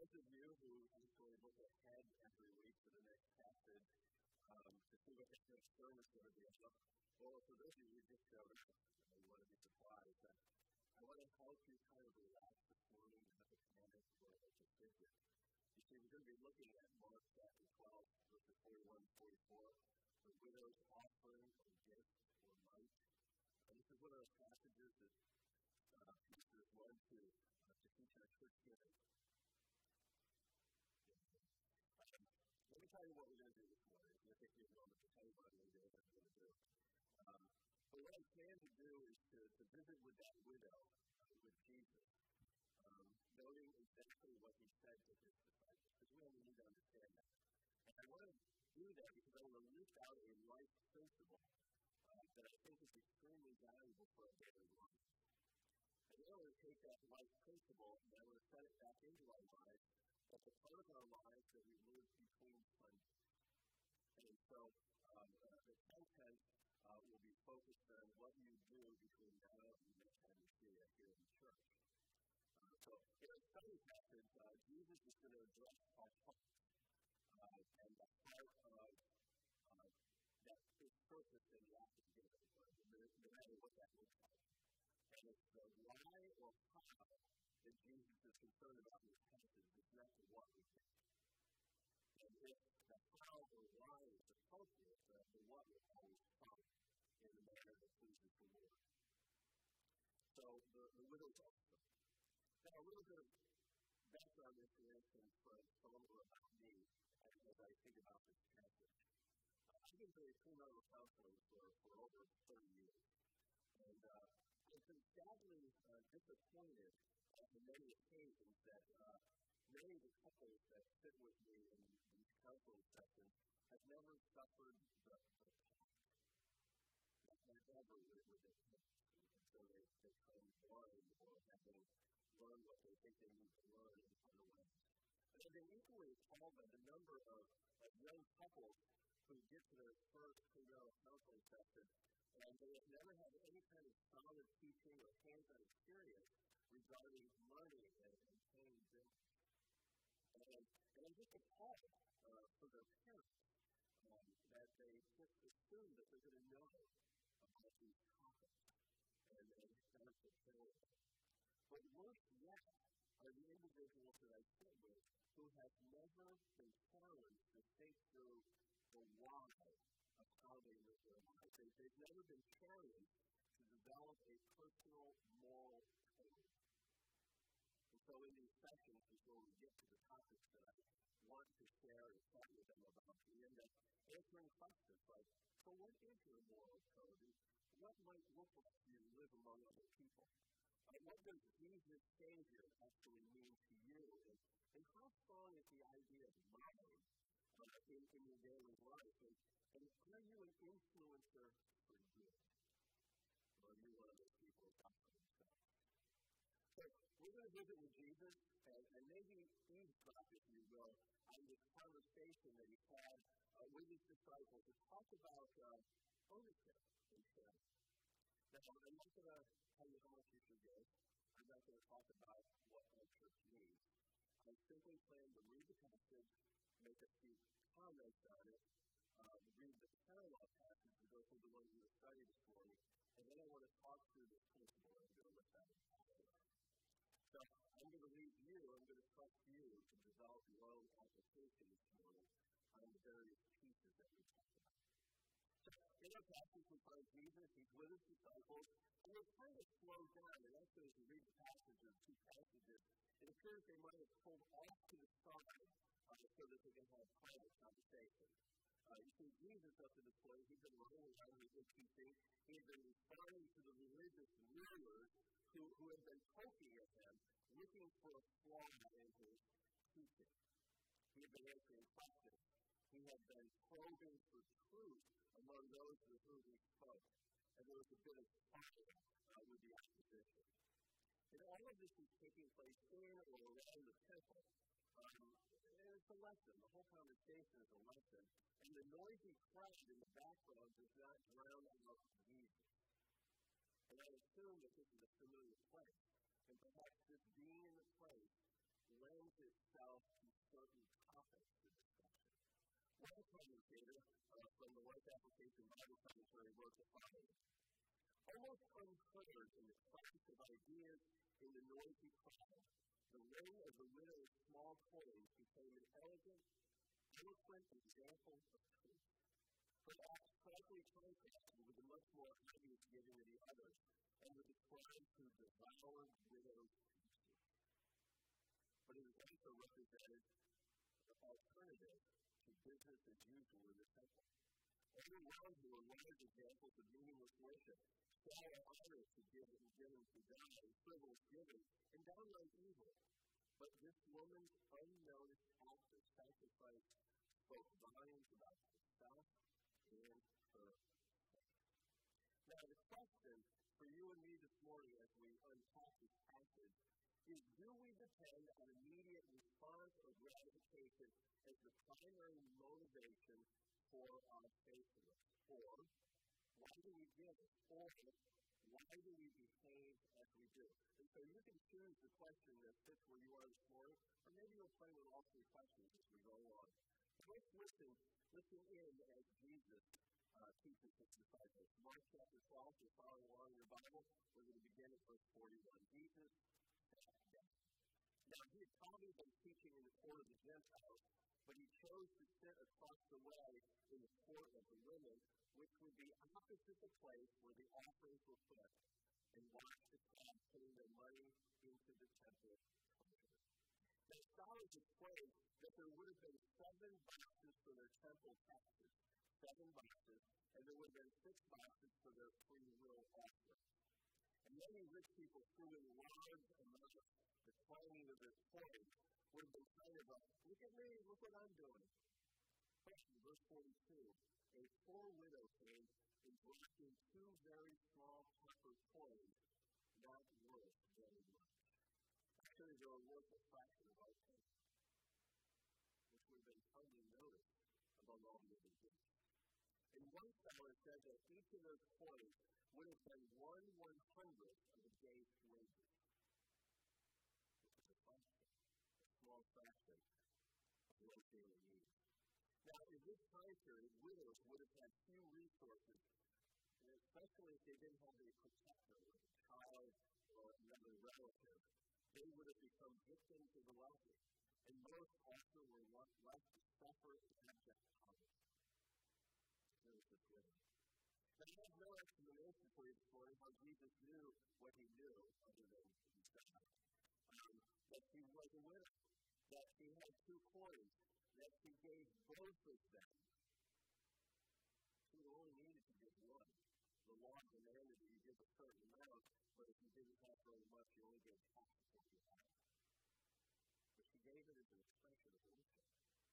those of you who actually look ahead every week for the next passage to see what the next sermon is going to be about, or for those of you who just showed up and you want to be surprised, I want to help you kind of relax this morning and have a panic or a decision. You see, we're going to be looking at Mark chapter 12, verses 41 to 44, the widow's offering or gift or mite. And this is one of those passages that pastors love to teach our church giving. Let me tell you what we're going to do this morning. I'm going to take you a moment to tell you what I'm going to do and what I'm going to do. But what I plan to do is to visit with that widow, with Jesus, noting exactly what he said to his disciples, because we only need to understand that. And I want to do that because I want to lift out a life principle that I think is extremely valuable for our daily life. And I want to take that life principle and I want to set it back into our lives at the part of our lives that we live between Sundays. And so the content will be focused on what you do between now and the next time you see it here in the church. So in our study passage, Jesus is going to address our heart and the heart of that his purpose in the act of giving, no matter what that looks like. And it's the why or how that Jesus is concerned about in this passage. It's not the what we think. And if the how or why is appropriate, the what will always come in the manner that pleases the Lord. So the widow's offering. Now a little bit of background information from or about me as I think about this passage. I've been doing premarital counseling for over 30 years. And I've been sadly disappointed on many occasions that many of the couples that sit with me in these counseling sessions have never suffered the pain. Not ever with their parents. And so they come blind or having learned what they think they need to learn in other ways. And I've been equally appalled by the number of young couples who get to their first premarital counseling session and they have never had any kind of solid teaching or hands-on experience regarding money and paying bills. And I'm just appalled for their parents that they just assume that they're going to know about these topics and start to tell them. But worse yet are the individuals that I sit with who have never been challenged to think through the why of how they live their lives. They've never been challenged to develop a personal moral code. And so in these sessions, before we get to the topics that I want to share and talk with them about, we end up answering questions like, so what is your moral code? What might look like you live among other people? What does Jesus Savior actually mean to you? And how strong is the idea of mind in your daily life? And are you an influencer for good? Or are you one of those people who talk for themselves? So we're going to visit with Jesus and maybe eavesdrop, if you will, on this conversation that he had with his disciples to talk about ownership instead. Now, I'm not going to tell you how much you should give. I'm not going to talk about what our church needs. I simply plan to read the passage, make a few comments on it, read the parallel passage to go through the one we were studying this morning, and then I want to talk through this principle and I'm going to look at it. So I'm going to leave you, I'm going to trust you to develop your own application this morning on the various pieces that we talked about. So in our passage we find Jesus, he's with his disciples, and they kind of slow down. And actually as you read the passage or two passages, it appears they might have pulled off to the side so that they can have private conversation. You see, Jesus up to this point, he's been running around with his teaching. He had been responding to the religious rulers who had been poking at him, looking for a flaw in his teaching. He had been answering questions. He had been probing for truth among those with whom he spoke. And there was a bit of fire with the opposition. And all of this is taking place in or around the temple. And it's a lesson. The whole conversation is a lesson. And the noisy crowd in the background does not drown out Jesus. And I assume that this is a familiar place. And perhaps this being in the place lends itself One commentator from the Life Application Bible Commentary wrote the following: almost unheard in the clash of ideas in the noisy crowd, the ring of the widow's small coins became an elegant, eloquent example of truth. Perhaps slightly contrasted with the much more obvious giving of the others, and was ascribed to devoured widow's mercy. But it is also represented as an alternative to business as usual in the temple. Overwhelmed who were large examples of meaningless worship, shallow honors to give and given to God, and frivolous giving, and downright evil. But this woman's unnoticed act of sacrifice spoke volumes about herself and her faith. Now, the question for you and me this morning as we unpack this passage is, do we depend on immediate response or gratification as the primary motivation for our faithfulness? Or, why do we give it? Or, why do we behave as we do? And so you can choose the question that fits where you are this morning, or maybe you'll play with all three questions as we go along. Let's listen in as Jesus teaches his disciples. Mark chapter 12, if you're following along in your Bible, we're going to begin at verse 41. Jesus sat down. Now, he had probably been teaching in the court of the Gentiles, but he chose to sit across the way in the court of the women, which would be opposite the place where the offerings were put, and watch the crowd putting their money into the temple treasury. Now, scholars explain that there would have been 7 boxes for their temple taxes, 7 boxes, and there would have been 6 boxes for their free will offering. And many rich people threw in large amounts. The coining of their coins would have been kind of a, look at me, look what I'm doing. Question, verse 42. A poor widow came and brought in 2 very small copper coins, not worth very much. Actually, they were worth a fraction of our penny, which would have been hardly noticed among all the other gifts. And one scholar said that each of those coins would have been 1/100th of a day's wages. Which is a fraction, a small fraction of one's daily needs. Now, in this time period, widows would have had few resources, and especially if they didn't have a protector, like a child or another relative. They would have become victims of the wealthy, and most also were left to suffer in abject poverty. There's this widow. Now, I have no explanation for you this morning how Jesus knew what he knew, other than he said. That she was a widow, that she had 2 coins, that she gave both of them. She only needed to give one. The law demanded that you give a certain amount, but if you didn't have very much, you only gave half of what you had. But she gave it as an expression of worship.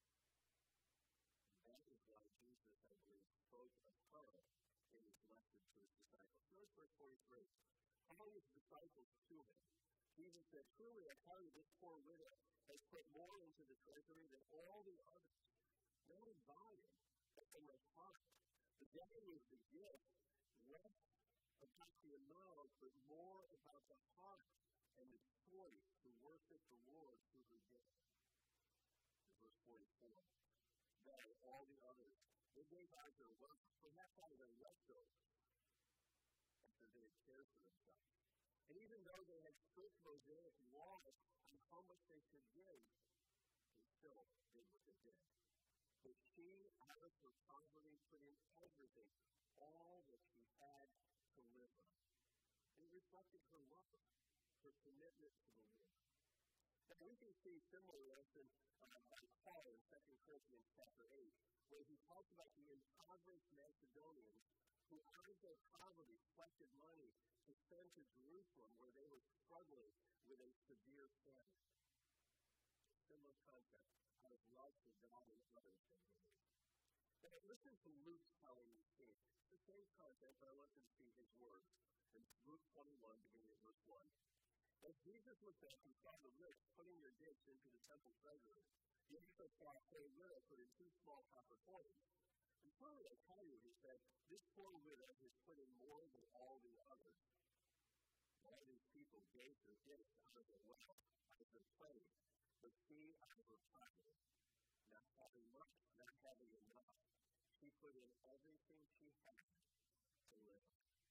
And that is why Jesus, I believe, spoke of her in his lesson to his disciples. Notice verse 43. Calling his disciples to him, Jesus said, truly I tell you, this poor widow has put more into the treasury than all the others. Not in volume, but in her heart. The value of the gift, less about the amount, but more about the heart and the choice to worship the Lord through her gift. In verse 44. That all the others, they gave out their wealth, perhaps out of their leftovers, after they had cared for themselves. And even though they had strict Mosaic laws on how much they should give, they still did what they did. But she, out of her poverty, put in everything, all that she had to live on. It reflected her love, her commitment to the Lord. Now, we can see similar lesson by Paul in 2 Corinthians chapter 8, where he talks about the impoverished Macedonians who, out of their poverty, collected money to send to Jerusalem, where they were struggling with a severe famine. Similar concept, out of love for God and others they gave. Now, listen to Luke's telling these things. It's the same content, but I want you to see his words. In Luke 21, beginning at verse 1. As Jesus looked up and saw the rich putting their gifts into the temple treasury, he also saw a poor widow put in 2 small copper coins. And truly I tell you, he said, this poor widow has put in more than all the others. All these people gave their gifts out of their wealth, out of their plenty, but she, out of her poverty, not so having much, not having enough, she put in everything she had to live.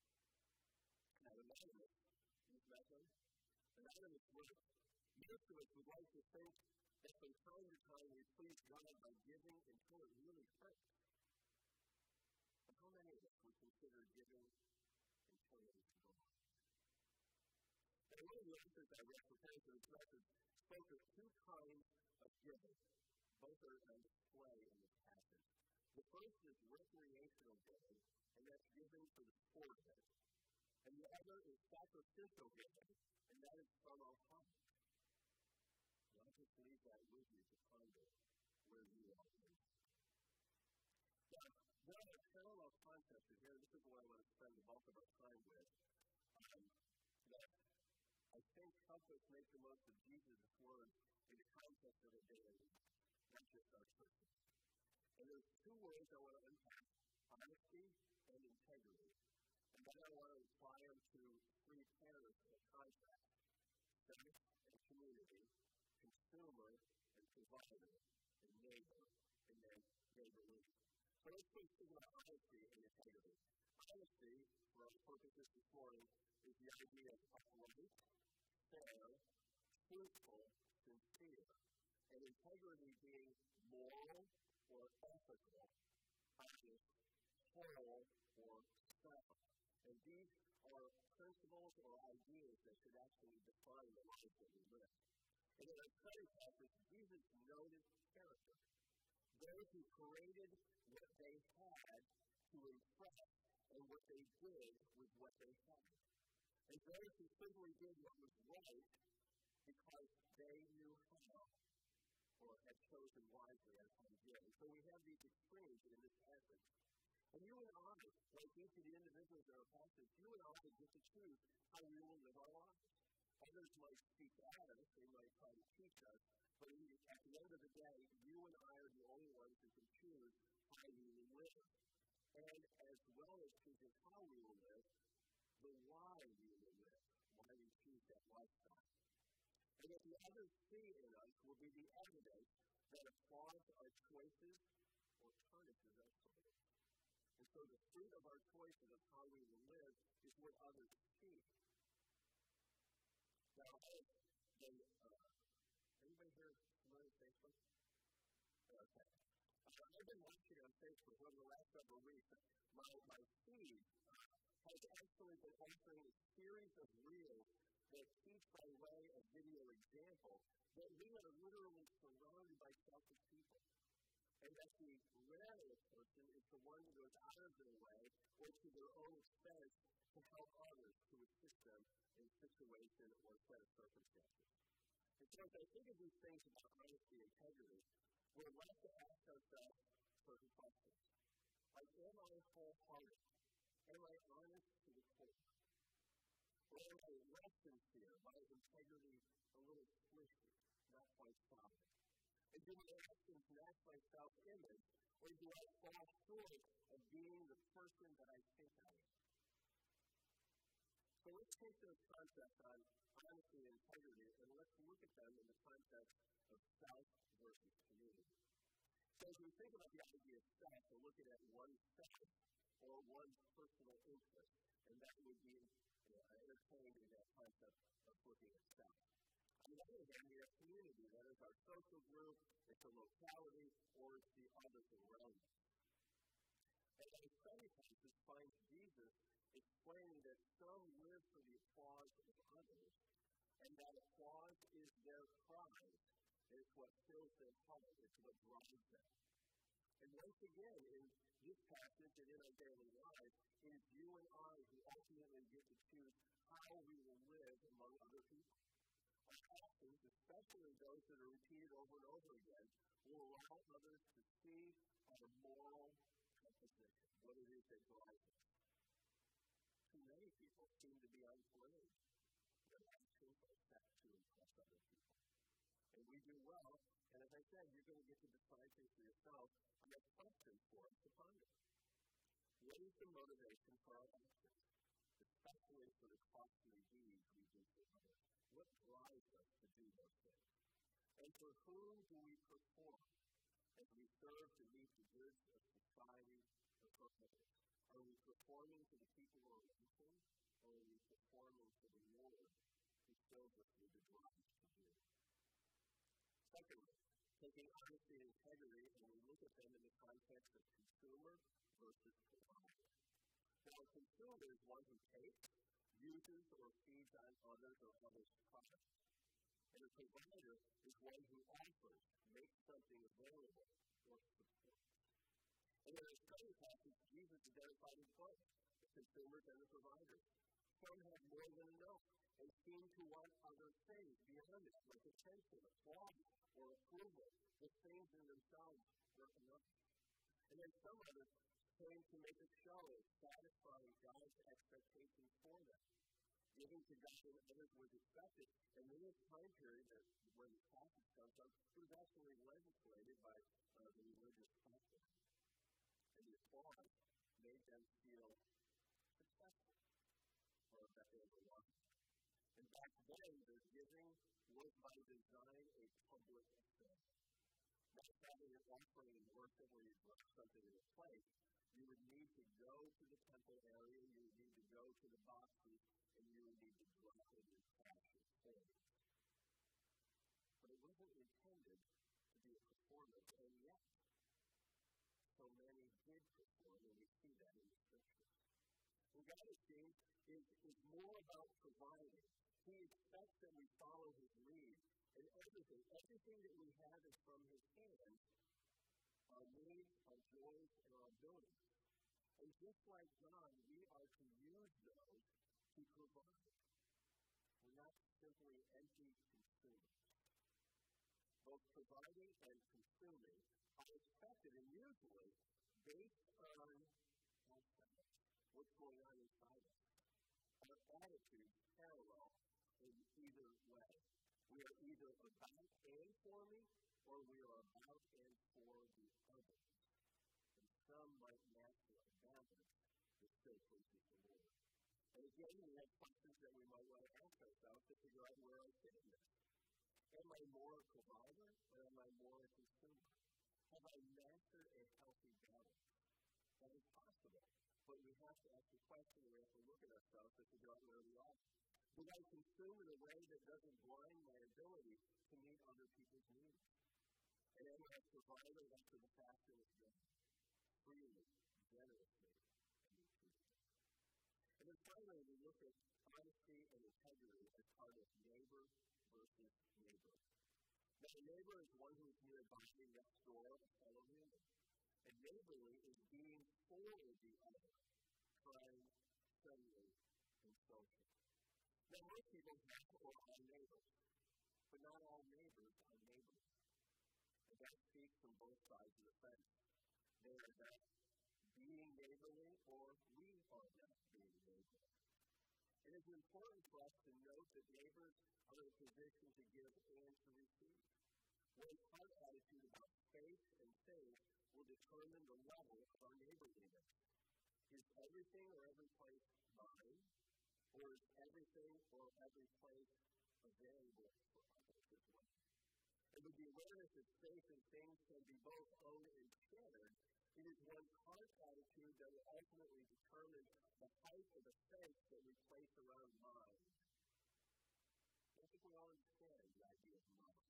Now, Anonymous, you've met him? Anonymous wrote, most of us would like to think that from time to time we please God by giving until it really hurts. But how many of us would consider giving until it is gone? And one of the authors I read preparing for this message spoke of two kinds of giving. Both are on display in this passage. The first is recreational giving, and that's giving for the sport of it. And the other is sacrificial giving, and that is from our heart. So I'll just leave that with you to ponder where you are in that. Now, there are parallel concepts in here. This is what I want to spend the bulk of our time with. That I think help us make the most of Jesus' words in the context of our daily life, not just our churches. And there's two words I want to unpack, honesty and integrity. And then I want to apply them to three pairs of contracts, self and community, consumer and provider, and neighbor, and then neighborly. So let's first think about honesty and integrity. Honesty, for our purposes this morning, is the idea of upright, fair, truthful, sincere, and integrity being moral or ethical, honest, whole, or sound. And these are principles or ideas that should actually define the life that we live. And in our study passage, Jesus noted character. Those who paraded what they had to impress, and what they did with what they had. And those who simply did what was right because they knew how, or had chosen wisely as they did. And so we have these extremes in this passage. And you and I, like each of the individuals in our passage, you and I get to choose how we will live our lives. Others might speak at us, they might try to teach us, but at the end of the day, you and I are the only ones who can choose how we will live. And as well as choosing how we will live, the why we will live, why we choose that lifestyle. And what the others see in us will be the evidence that applauds our choices or tarnishes our souls. And so the fruit of our choices of how we will live is what others see. Now, anybody here familiar with Facebook? Okay. I've been watching on Facebook over the last several weeks. My feed has actually been offering a series of reels that teach by way of video example that we are literally surrounded by selfish people. And that the rarest person is the one who goes out of their way or to their own expense to help others, to assist them in a situation or a set of circumstances. And so as I think of these things about honesty and integrity, we're left to ask ourselves certain questions. Like, am I wholehearted? Am I honest to the core? Or am I less sincere? My integrity a little squishy, not quite solid? And do my actions match my self-image, or do I fall short of being the person that I think I am? So let's take those concepts on honesty and integrity, and let's look at them in the context of self versus community. So as we think about the idea of self, we're looking at oneself or one's personal interest, and that would be entertained in that concept of looking at self. On the other hand, we have community, that is our social group, it's a locality, or it's the others around us. And our study passage finds Jesus explaining that some live for the applause of others, and that applause is their prize. It's what fills their heart. It's what drives them. And once again, in this passage and in our daily lives, it is you and I who ultimately get to choose how we will live among other people. Our actions, especially those that are repeated over and over again, will allow others to see our moral composition, what it is that drives us. Too many people seem to be unflamed. Their actions are set to impress other people. And we do well, and as I said, you're going to get to decide things for yourself. I have questions for us to ponder. What is the motivation for our actions, especially for the costly deeds we do for others? What drives us to do those things? And for whom do we perform? as we serve to meet the goods of society or for others? Are we performing to the people who are watching, or are we performing to the Lord who fills us with the drive to do? Secondly, taking honesty and integrity, and we look at them in the context of consumer versus provider. Now, a consumer is one who takes, uses, or feeds on others or others' products. And a provider is one who offers, makes something available, or supports. And in our study passage, Jesus identified as both the consumers and the providers. Some have more than enough and seem to want other things beyond it, like attention, applause, or approval, the things in themselves are enough. And then some others came to make a show of satisfying God's expectations for them. Giving to God and others was expected, and in this time period when the passage comes up, it was actually legislated by the religious platform. And the applause made them feel successful, or that they were loved. And back then, their giving was by design a public affair. Not having an offering in worship where you drop something in a plate, you would need to go to the temple area, you would need to go to the boxes, and you would need to drop in your cash and coins. But it wasn't intended to be a performance, and yet so many did perform, and we see that in the Scriptures. What God is saying is more about providing. He expects that we follow His lead, and everything that we have is from His hand, our needs, our joys, and our abilities. And just like God, we are to use those to provide. We're not simply empty consumers. Both providing and consuming are expected, and usually based on ourselves, what's going on inside us. Our attitudes parallel in either way. We are either about and for me, or we are about and for the others. And some might naturally balance the still pleases the Lord. And again, we have questions that we might want to ask ourselves to figure out where I fit in this. Am I more a provider, or am I more a consumer? Have I mastered a healthy balance? That is possible, but we have to ask the question, and we have to look at ourselves to figure out where we are. Do I consume in a way that doesn't blind my ability to meet other people's needs? And am I a provider after the passion of God, freely, generously, and repeatedly? And then finally, we look at honesty and integrity as part of neighbor versus neighbor. Now, a neighbor is one who is nearby, next door, a fellow human. And neighborly is being for the other, kind, friendly, and social. Now, most people have or are neighbors, but not all neighbors are neighbors. And that speaks from both sides of the fence. They are not being neighborly, or we are not being neighborly. It is important for us to note that neighbors are in a position to give and to receive. One's heart attitude about faith and faith will determine the level of our neighborliness. Is everything or every place mine, or is everything or every place available for others as well? And with the awareness that faith and things can be both owned and shared, it is one's heart attitude that will ultimately determine the height of the fence that we place around mine. I think we all understand the idea of mine.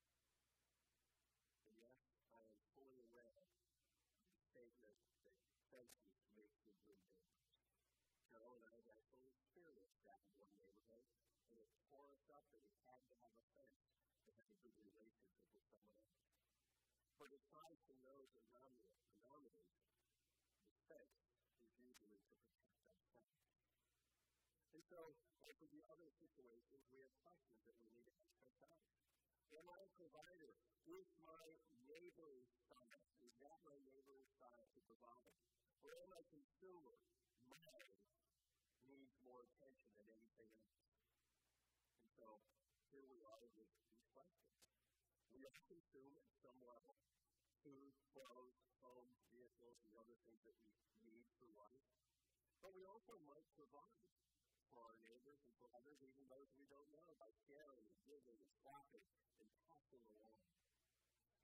And yes, I am fully aware of the statement that fences make for good neighbors. Carol and I have actually experienced that in one neighborhood, and it tore us up that we had to have a fence to have a good relationship with someone else. But aside from those anomalies, the fence is usually to protect ourselves. And so, like with the other situations, we have questions that we need to ask ourselves. Am I a provider? Is my neighbor's side, is that my neighbor's side to provide? Or am I a consumer? Mine needs more attention than anything else. And so, here we are with these questions. We all consume at some level food, clothes, homes, vehicles, and other things that we need for life. But we also might provide for our neighbors and for others, even those we don't know, by sharing and giving and swapping and passing along. And the issue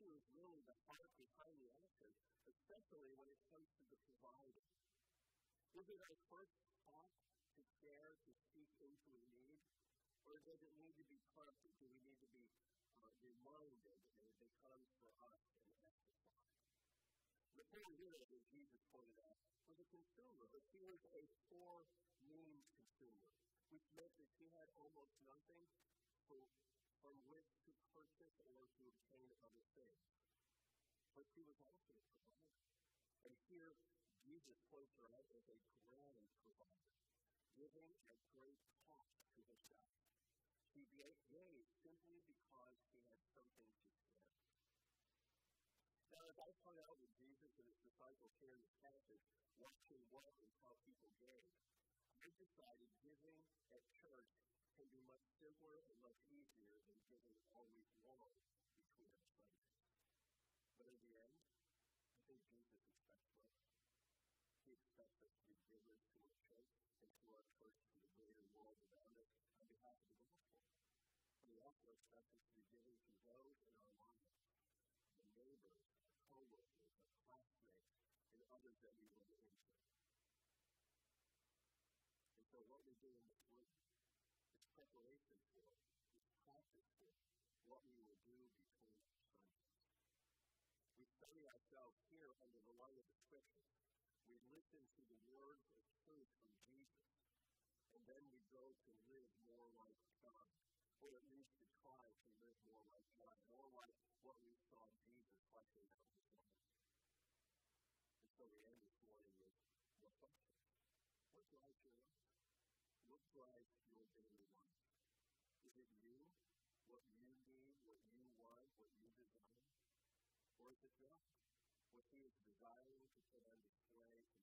who is really the heart behind the action, especially when it comes to the provider? Is it our first thought to share, to speak into a need? Or does it need to be prompted? Do we need to be reminded that it becomes for us an amplifier? The poor widow that Jesus pointed out was a consumer, but she was a poor means consumer, which meant that she had almost nothing from which to purchase or to obtain other things. But she was also a provider. And here, Jesus points her out as a grand provider, giving at great cost to herself. She gave simply because she had something to share. Now, as I point out with Jesus and his disciples here in this passage, watching what and how people gave, I decided giving at church can be much simpler and much easier than giving all week long between our Sundays. But in the end, I think Jesus expects more. He expects us to be givers to our church and to our church to the greater world around us on behalf of the gospel. He also expects us to be giving to those in our lives, the neighbors, our co-workers, our classmates, and others that we run into. And so what we're doing this week is preparation for, is practice for what we will do between Sundays. We study ourselves here under the light of the Scriptures. We listen to the words of truth from Jesus, and then we go to live more like God, or at least to try to live more like God, more like what we saw Jesus fleshing out this morning. And so we end this morning with reflection. What drives your life? What drives your daily life? Is it you? What you need? What you want? What you desire? Or is it God? What he is desiring to put on display to